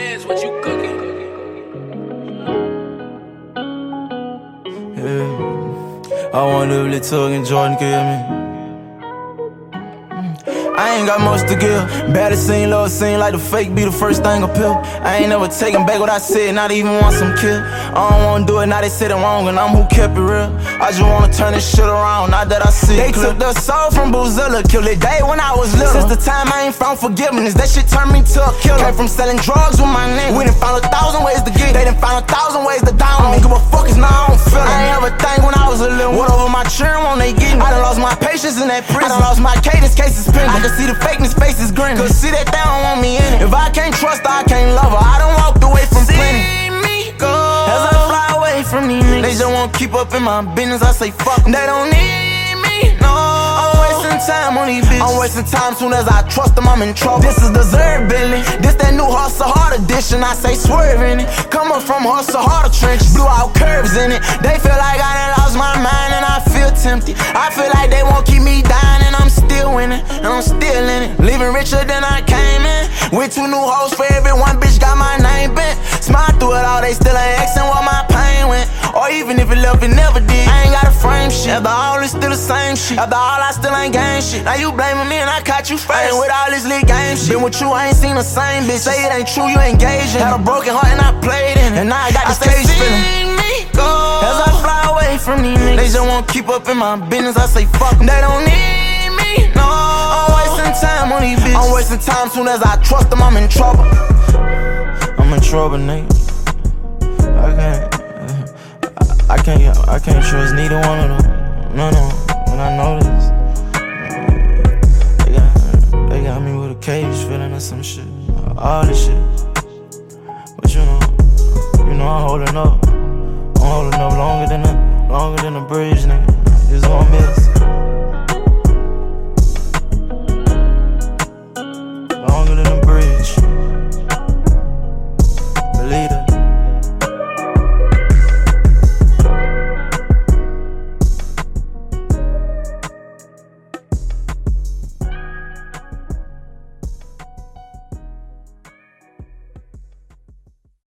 Benz, what you cooking? Yeah, I wonder if Lil Tug and Jordan can hear me. I ain't got much to give. Baddest scene, love scene, like the fake be the first thing appeal. I ain't never taken back what I said, not even want some kill. I don't wanna do it, now they said it wrong, and I'm who kept it real. I just wanna turn this shit around, now that I see it. They took the soul from Boozilla, killed it day when I was little. Since the time I ain't found forgiveness, that shit turned me to a killer. Came from selling drugs with my name. We done found 1,000 ways to get it. They done found 1,000 ways to down me. Give a fuck, it's now I don't feel it. I ain't ever think when I was a little. What over my children when they get me? I done lost my patience in that prison. I done lost my cadence, cases pending. I can see the fakeness, faces grinning. Cause see that they don't want me in it. If I can't trust her, I can't love her. I done walked away from plenty. See me go as I fly away from these niggas. They just won't keep up in my business. I say fuck them. They don't need me, no. I'm wasting time on these bitches. I'm wasting time soon as I trust them, I'm in trouble. This is dessert, Billy. This that new Hustle Hard edition. I say swerve in it. Coming from Hustle Harder trench, blew out curves in it. They feel like I done lost my mind and I feel tempted. I feel like they won't keep me down and I'm still winning, and I'm still in it. Living richer than I came in. With 2 new hoes for every one bitch, got my name bent. Smile through it all, they still ain't asking what my pain went. Or even if it left, it never did. I ain't gotta frame shit. After all, it's still the same shit. After all, I still ain't game shit. Now you blaming me and I caught you first. I ain't with all this lit game shit. Been with you, I ain't seen the same bitch. Say it ain't true, you engaging. Had a broken heart and I played in it. And now I got the stage feeling. As I fly away from these niggas, they just won't keep up in my business. I say fuck them. They don't need me, no. I'm wasting time on these bitches. I'm wasting time soon as I trust them, I'm in trouble. I'm in trouble, nigga. I can't trust neither one of them. No, when I know this. They got me with a cage feeling or some shit. All this shit. But you know I'm holding up. I'm holding up longer than a bridge, nigga. This is what I miss.